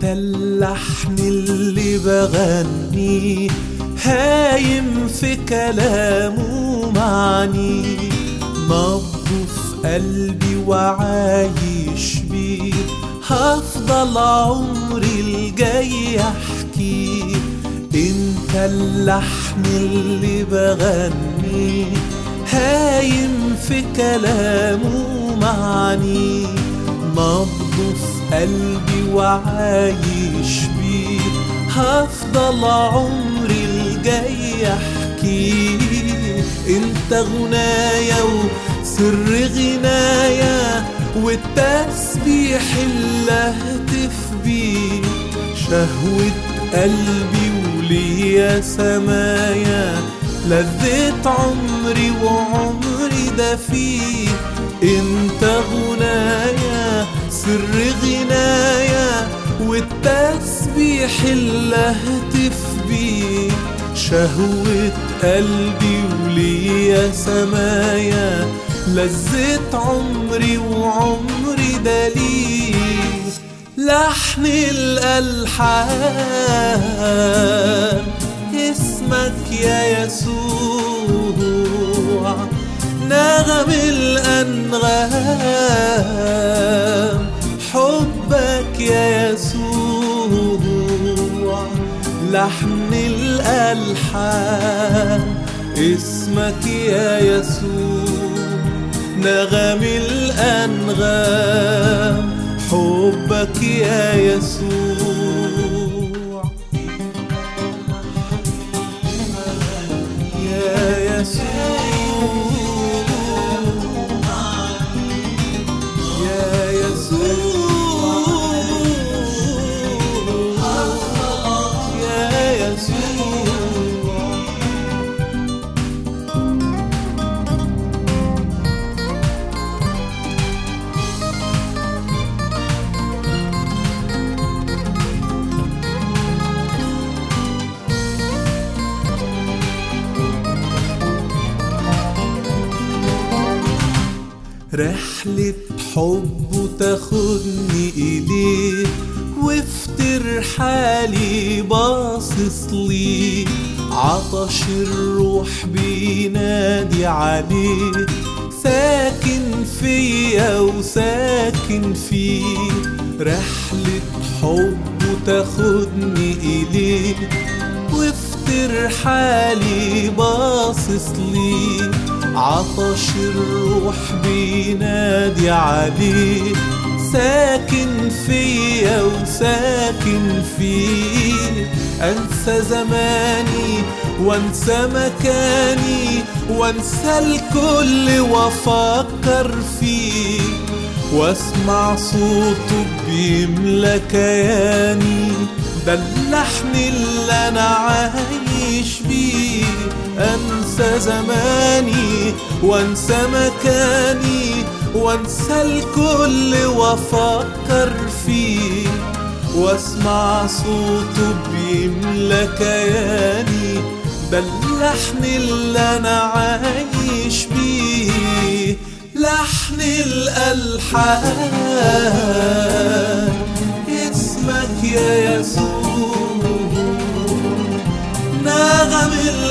اللحن اللي بغنيه هايم في كلامه معني، نبضه في قلبي وعايش بيه، هفضل عمري الجاي احكيه. انت اللحن اللي بغنيه هايم في كلامه معني، نبضه في قلبي وعايش بيه، هفضل عمري الجاي احكيه. انت غنايا وسر غنايا والتسبيح اللي اهتف بيه، شهوة قلبي وليا سمايا، لذة عمري وعمري ده فيه. انت غنايا سر غنايا والتسبيح اللي اهتف بيه، شهوة قلبي وليا سمايا، لذة عمري وعمري ده ليه. لحن الألحان اسمك يا يسوع، نغم الأنغام حبك يا يسوع. لحن الألحان اسمك يا يسوع، نغم الأنغام حبك يا يسوع. يا يسوع يا يسوع يا يسوع. رحلة حب تاخدني إليه، وفي ترحالي باصص ليه، عطش الروح بينادي عليه، ساكن فيا وساكن فيه. رحلة حب تاخدني إليه، وفي ترحالي باصص ليه، عطش الروح بينادي عليه، ساكن فيا وساكن فيه. انسى زماني وانسى مكاني وانسى الكل وافكر فيه، واسمع صوته بيملى كياني، ده اللحن اللي انا عايش بيه. انسى زماني وانسى مكاني وانسى الكل وافكر فيه، واسمع صوته بيملى كياني، ده اللحن اللي انا عايش بيه. لحن الألحان اسمك يا يسوع، نغم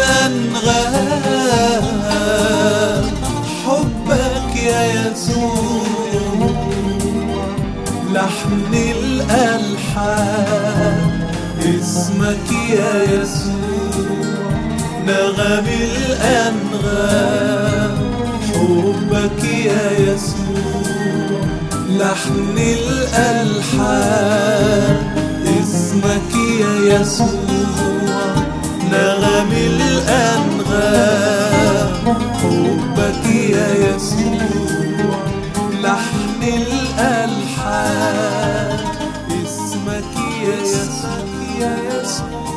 الأنغام حبك يا يسوع. لحن الألحان اسمك يا يسوع، نغم الأنغام حبك يا يسوع. لحن الألحان اسمك يا يسوع، نغم الأنغام حبك يا يسوع. لحن الألحان اسمك يا يسوع.